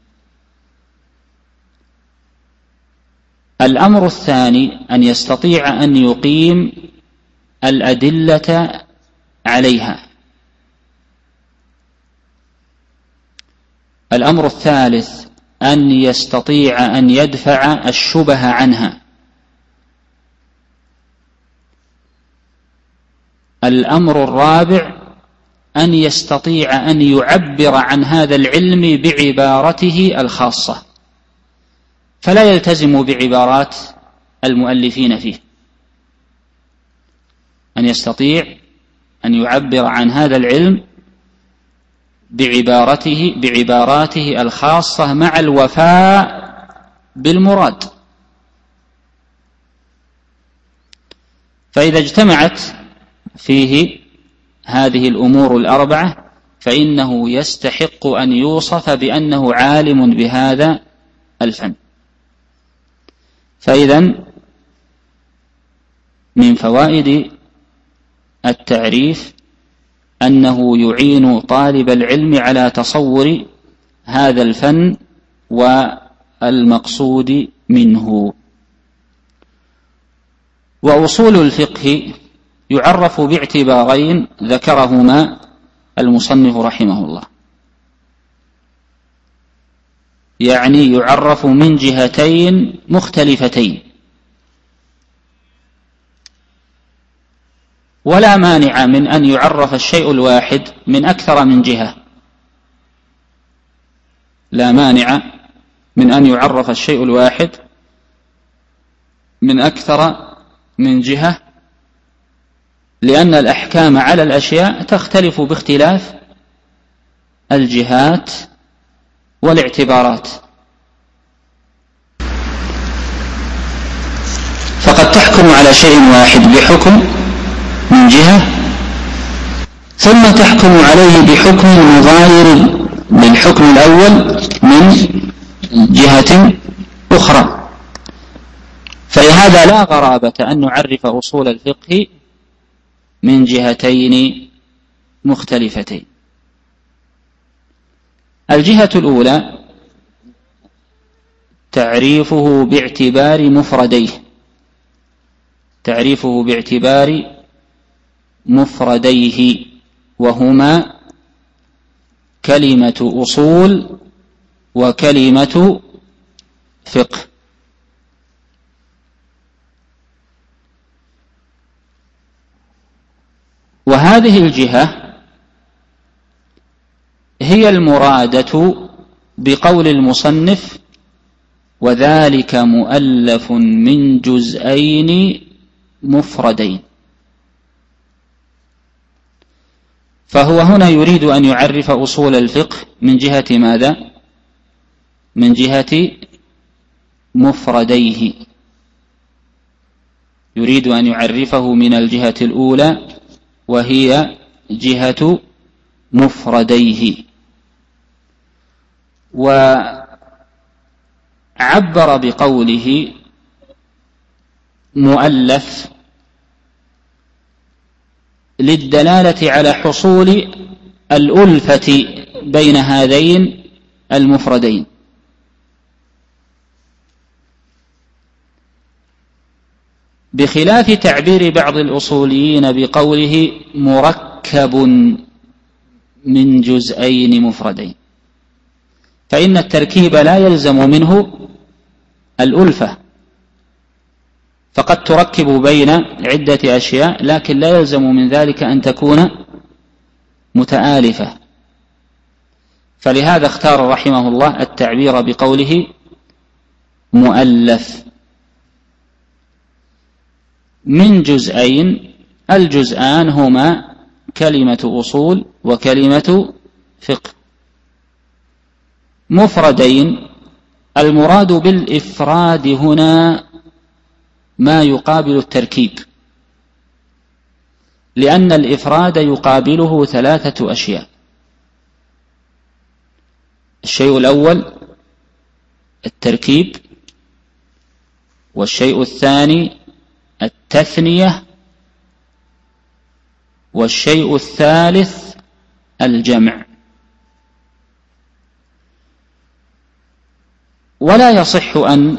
الأمر الثاني أن يستطيع أن يقيم الأدلة عليها. الأمر الثالث أن يستطيع أن يدفع الشبه عنها. الأمر الرابع أن يستطيع أن يعبر عن هذا العلم بعبارته الخاصة، فلا يلتزم بعبارات المؤلفين فيه، أن يستطيع أن يعبر عن هذا العلم بعبارته بعباراته الخاصة مع الوفاء بالمراد. فإذا اجتمعت فيه هذه الأمور الأربعة فإنه يستحق أن يوصف بأنه عالم بهذا الفن. فإذا من فوائد التعريف أنه يعين طالب العلم على تصور هذا الفن والمقصود منه. وأصول الفقه يعرف باعتبارين ذكرهما المصنف رحمه الله، يعني يعرف من جهتين مختلفتين، ولا مانع من أن يعرف الشيء الواحد من أكثر من جهة، لا مانع من أن يعرف الشيء الواحد من أكثر من جهة، لأن الأحكام على الأشياء تختلف باختلاف الجهات والاعتبارات. فقد تحكم على شيء واحد بحكم من جهة، ثم تحكم عليه بحكم مغاير للحكم الأول من جهة أخرى. فلهذا لا غرابة أن نعرف أصول الفقه من جهتين مختلفتين. الجهة الأولى تعريفه باعتبار مفرديه، تعريفه باعتبار مفرديه وهما كلمة أصول وكلمة فقه. وهذه الجهة هي المرادة بقول المصنف وذلك مؤلف من جزئين مفردين. فهو هنا يريد أن يعرف أصول الفقه من جهة ماذا؟ من جهة مفرديه، يريد أن يعرفه من الجهة الأولى وهي جهة مفرديه. وعبر بقوله مؤلف للدلالة على حصول الألفة بين هذين المفردين، بخلاف تعبير بعض الأصوليين بقوله مركب من جزئين مفردين، فإن التركيب لا يلزم منه الألفة، فقد تركب بين عدة أشياء لكن لا يلزم من ذلك أن تكون متآلفة. فلهذا اختار رحمه الله التعبير بقوله مؤلف من جزئين، الجزءان هما كلمة أصول وكلمة فقه. مفردين، المراد بالإفراد هنا ما يقابل التركيب، لأن الإفراد يقابله ثلاثة أشياء. الشيء الأول التركيب، والشيء الثاني التثنية، والشيء الثالث الجمع. ولا يصح أن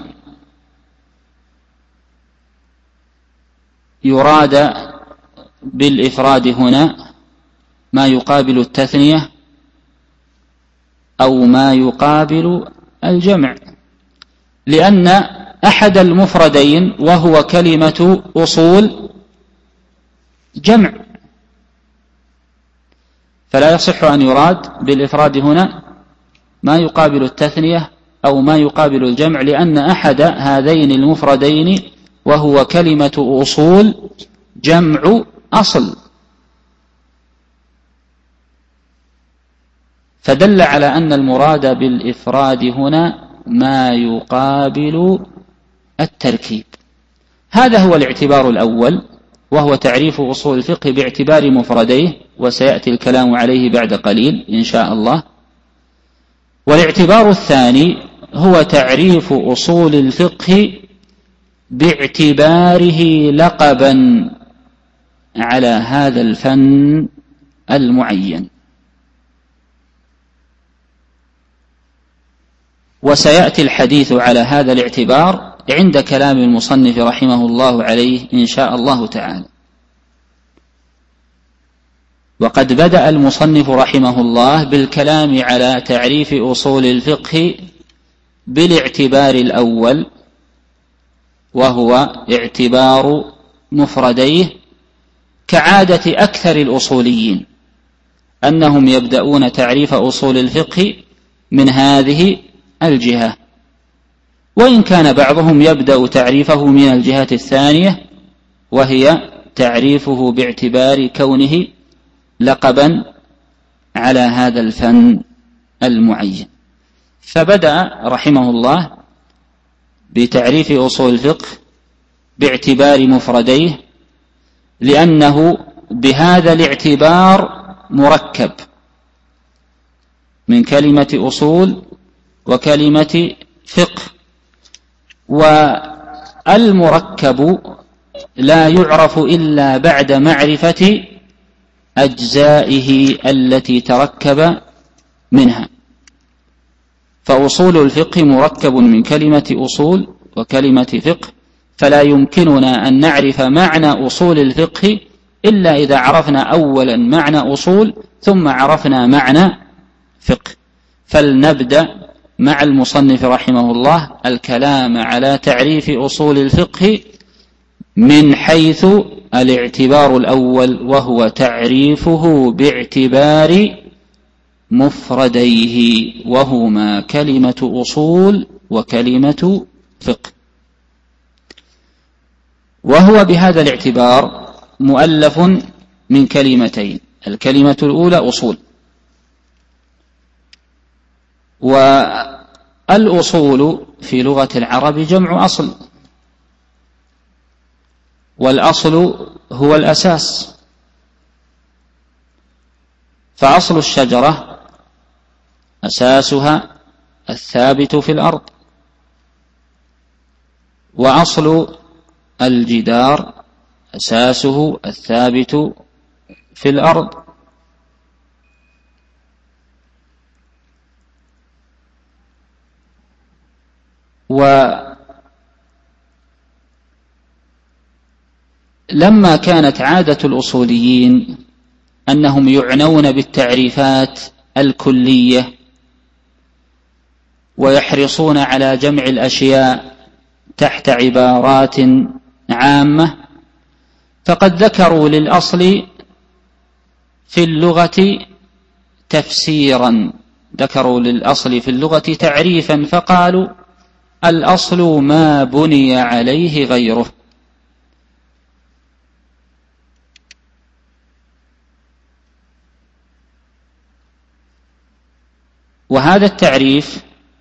يراد بالإفراد هنا ما يقابل التثنية أو ما يقابل الجمع، لأن أحد المفردين وهو كلمة أصول جمع، فلا يصح أن يراد بالإفراد هنا ما يقابل التثنية أو ما يقابل الجمع، لأن أحد هذين المفردين وهو كلمة أصول جمع أصل، فدل على أن المراد بالإفراد هنا ما يقابل التركيب. هذا هو الاعتبار الأول، وهو تعريف أصول الفقه باعتبار مفرديه، وسيأتي الكلام عليه بعد قليل إن شاء الله. والاعتبار الثاني هو تعريف أصول الفقه باعتباره لقبا على هذا الفن المعين. وسيأتي الحديث على هذا الاعتبار عند كلام المصنف رحمه الله عليه إن شاء الله تعالى. وقد بدأ المصنف رحمه الله بالكلام على تعريف أصول الفقه بالاعتبار الأول، وهو اعتبار مفرديه، كعادة أكثر الأصوليين أنهم يبدأون تعريف أصول الفقه من هذه الجهة، وإن كان بعضهم يبدأ تعريفه من الجهة الثانية، وهي تعريفه باعتبار كونه لقبا على هذا الفن المعين. فبدأ رحمه الله بتعريف أصول الفقه باعتبار مفرديه، لأنه بهذا الاعتبار مركب من كلمة أصول وكلمة فقه، والمركب لا يعرف إلا بعد معرفة أجزائه التي تركب منها. فأصول الفقه مركب من كلمة أصول وكلمة فقه، فلا يمكننا أن نعرف معنى أصول الفقه إلا إذا عرفنا أولا معنى أصول ثم عرفنا معنى فقه. فلنبدأ مع المصنف رحمه الله الكلام على تعريف أصول الفقه من حيث الاعتبار الأول، وهو تعريفه باعتبار مفرديه، وهما كلمة أصول وكلمة فقه. وهو بهذا الاعتبار مؤلف من كلمتين، الكلمة الأولى أصول، والأصول في لغة العرب جمع أصل، والأصل هو الأساس. فأصل الشجرة أساسها الثابت في الأرض، وأصل الجدار أساسه الثابت في الأرض. ولما كانت عادة الأصوليين أنهم يعنون بالتعريفات الكلية ويحرصون على جمع الأشياء تحت عبارات عامة، فقد ذكروا للأصل في اللغة تفسيرا، ذكروا للأصل في اللغة تعريفا، فقالوا الأصل ما بني عليه غيره. وهذا التعريف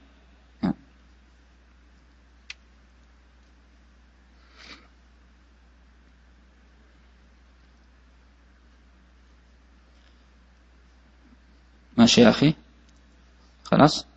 ماشي يا أخي خلاص.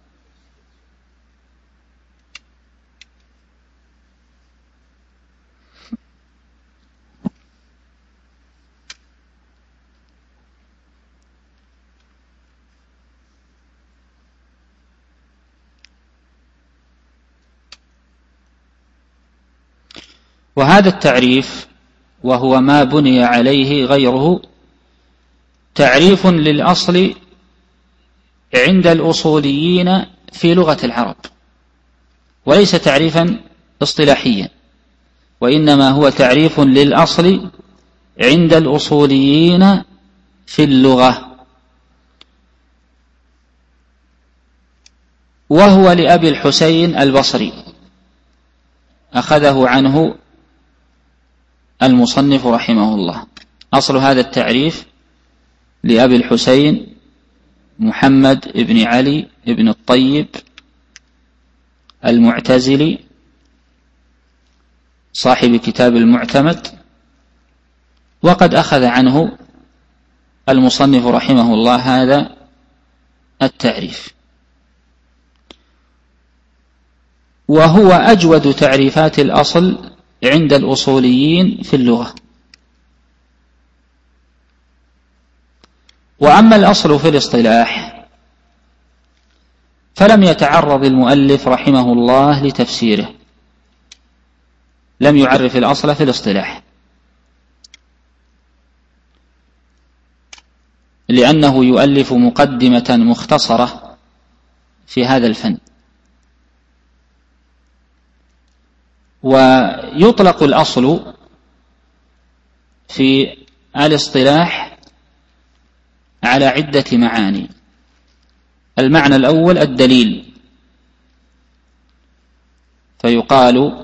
وهذا التعريف وهو ما بني عليه غيره تعريف للأصل عند الأصوليين في لغة العرب، وليس تعريفا اصطلاحيا، وإنما هو تعريف للأصل عند الأصوليين في اللغة. وهو لأبي الحسين البصري، أخذه عنه المصنف رحمه الله. أصل هذا التعريف لأبي الحسين محمد بن علي بن الطيب المعتزلي صاحب كتاب المعتمد، وقد أخذ عنه المصنف رحمه الله هذا التعريف، وهو أجود تعريفات الأصل عند الأصوليين في اللغة. وأما الأصل في الاصطلاح فلم يتعرض المؤلف رحمه الله لتفسيره، لم يعرف الأصل في الاصطلاح، لأنه يؤلف مقدمة مختصرة في هذا الفن. ويطلق الأصل في الاصطلاح على عدة معاني. المعنى الأول الدليل، فيقال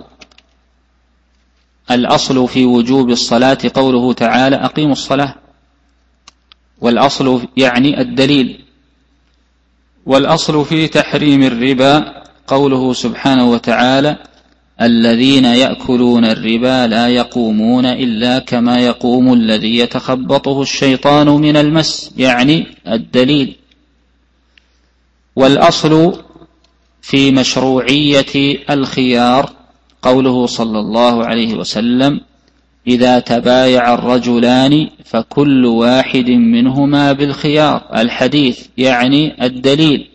الأصل في وجوب الصلاة قوله تعالى أقيموا الصلاة، والأصل يعني الدليل. والأصل في تحريم الربا قوله سبحانه وتعالى الذين يأكلون الربا لا يقومون إلا كما يقوم الذي يتخبطه الشيطان من المس، يعني الدليل. والأصل في مشروعية الخيار قوله صلى الله عليه وسلم إذا تبايع الرجلان فكل واحد منهما بالخيار، الحديث يعني الدليل.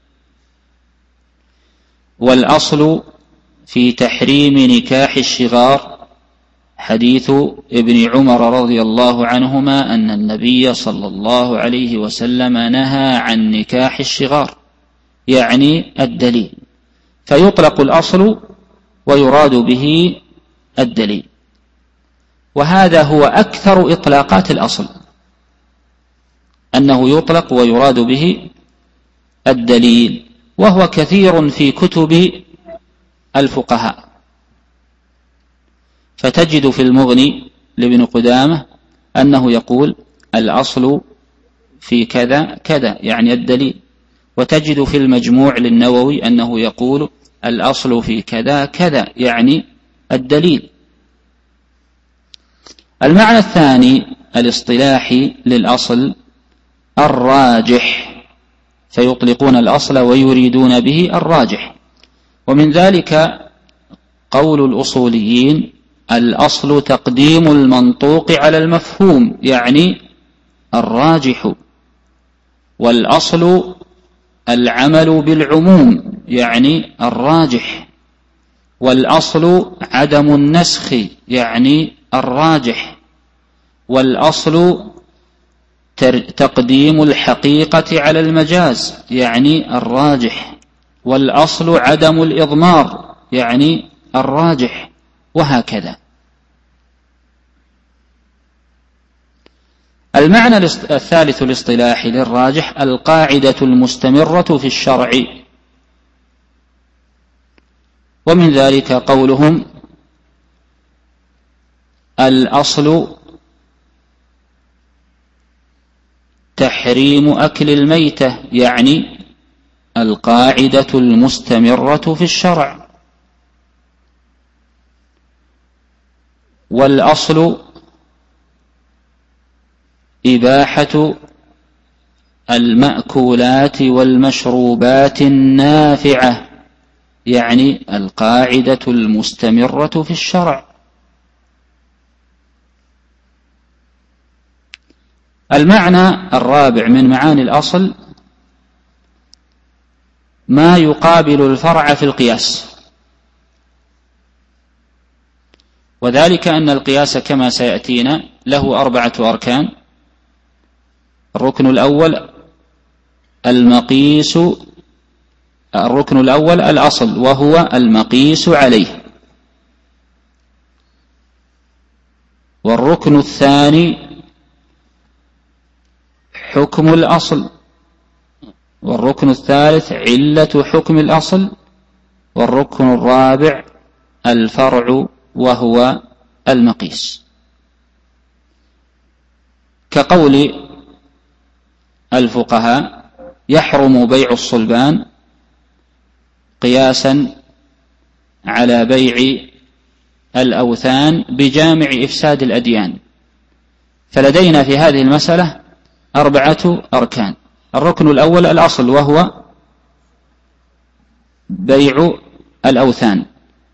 والأصل في تحريم نكاح الشغار حديث ابن عمر رضي الله عنهما أن النبي صلى الله عليه وسلم نهى عن نكاح الشغار، يعني الدليل. فيطلق الأصل ويراد به الدليل، وهذا هو أكثر إطلاقات الأصل، أنه يطلق ويراد به الدليل، وهو كثير في كتب الفقهاء. فتجد في المغني لابن قدامة أنه يقول الأصل في كذا كذا، يعني الدليل. وتجد في المجموع للنووي أنه يقول الأصل في كذا كذا، يعني الدليل. المعنى الثاني الاصطلاحي للأصل الراجح، فيطلقون الأصل ويريدون به الراجح. ومن ذلك قول الأصوليين الأصل تقديم المنطوق على المفهوم، يعني الراجح. والأصل العمل بالعموم، يعني الراجح. والأصل عدم النسخ، يعني الراجح. والأصل تقديم الحقيقة على المجاز، يعني الراجح. والأصل عدم الإضمار، يعني الراجح، وهكذا. المعنى الثالث الاصطلاحي للراجح القاعدة المستمرة في الشرع، ومن ذلك قولهم الأصل تحريم أكل الميتة، يعني القاعدة المستمرة في الشرع. والأصل إباحة المأكولات والمشروبات النافعة، يعني القاعدة المستمرة في الشرع. المعنى الرابع من معاني الأصل ما يقابل الفرع في القياس، وذلك أن القياس كما سيأتينا له أربعة أركان. الركن الأول المقيس الركن الأول الأصل، وهو المقيس عليه. والركن الثاني حكم الأصل، والركن الثالث علة حكم الأصل، والركن الرابع الفرع وهو المقيس. كقول الفقهاء يحرم بيع الصلبان قياسا على بيع الأوثان بجامع إفساد الأديان. فلدينا في هذه المسألة أربعة أركان. الركن الأول الأصل وهو بيع الأوثان،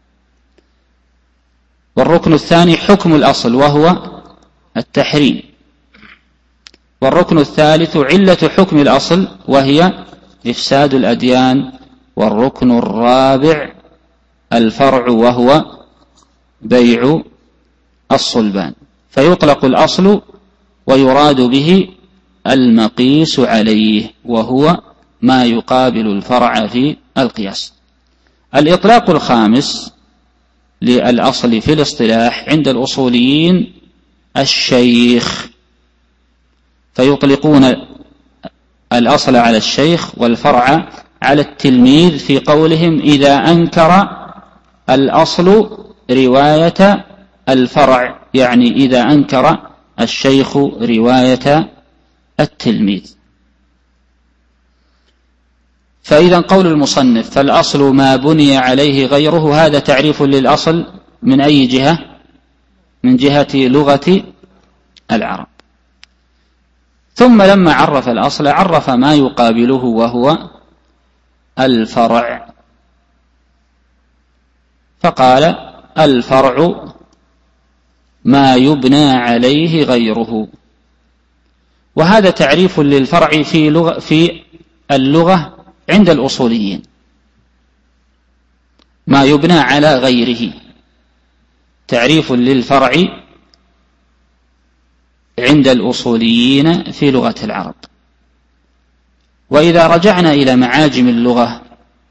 والركن الثاني حكم الأصل وهو التحريم، والركن الثالث علة حكم الأصل وهي إفساد الأديان، والركن الرابع الفرع وهو بيع الصلبان. فيطلق الأصل ويراد به المقيس عليه وهو ما يقابل الفرع في القياس. الإطلاق الخامس للأصل في الاصطلاح عند الأصوليين الشيخ، فيطلقون الأصل على الشيخ والفرع على التلميذ في قولهم إذا أنكر الأصل رواية الفرع، يعني إذا أنكر الشيخ رواية التلميذ. فإذا قول المصنف فالأصل ما بني عليه غيره، هذا تعريف للأصل من أي جهة؟ من جهة لغة العرب. ثم لما عرف الأصل عرف ما يقابله وهو الفرع، فقال الفرع ما يبنى عليه غيره. وهذا تعريف للفرع في لغة في اللغة عند الأصوليين، ما يبنى على غيره تعريف للفرع عند الأصوليين في لغة العرب. وإذا رجعنا إلى معاجم اللغة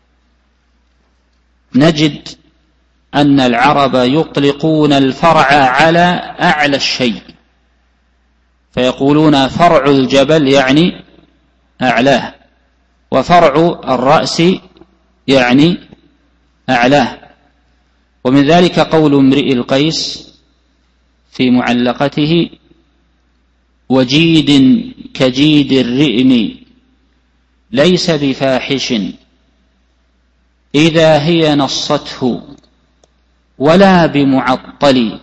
نجد أن العرب يطلقون الفرع على أعلى الشيء، فيقولون فرع الجبل يعني أعلاه، وفرع الرأس يعني أعلاه. ومن ذلك قول امرئ القيس في معلقته وجيد كجيد الرئم ليس بفاحش إذا هي نصته ولا بمعطل،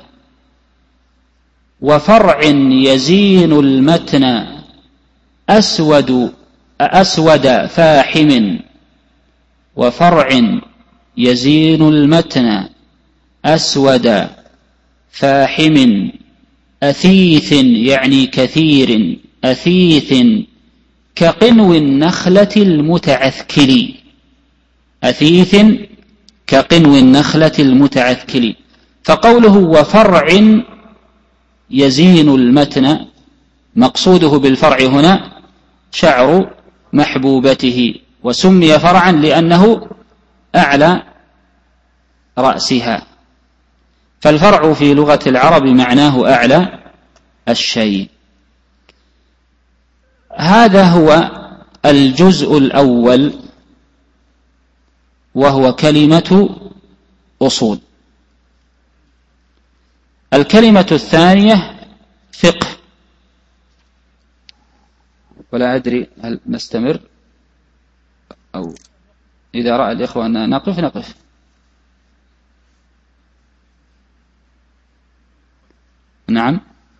وفرع يزين المتن أسود أسود فاحم، وفرع يزين المتن أسود فاحم أثيث يعني كثير أثيث كقنو النخلة المتعثكل، أثيث كقنو النخلة المتعثكل. فقوله وفرع يزين المتن مقصوده بالفرع هنا شعر محبوبته، وسمي فرعا لأنه أعلى رأسها. فالفرع في لغة العرب معناه أعلى الشيء. هذا هو الجزء الأول وهو كلمة أصول. الكلمة الثانية فقه، ولا أدري هل نستمر أو إذا رأى الإخوة أن نقف نقف. نعم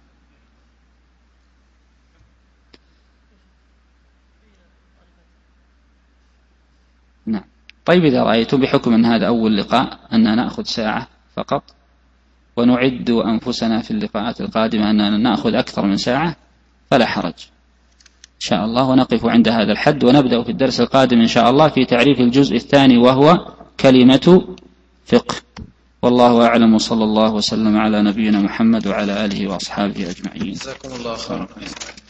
نعم طيب، إذا رأيتم بحكم أن هذا أول لقاء أننا نأخذ ساعة فقط، ونعد أنفسنا في اللقاءات القادمة أننا نأخذ أكثر من ساعة فلا حرج إن شاء الله، ونقف عند هذا الحد، ونبدأ في الدرس القادم إن شاء الله في تعريف الجزء الثاني وهو كلمة فقه. والله أعلم، وصلى الله وسلم على نبينا محمد وعلى آله وأصحابه أجمعين. جزاكم الله خيرا.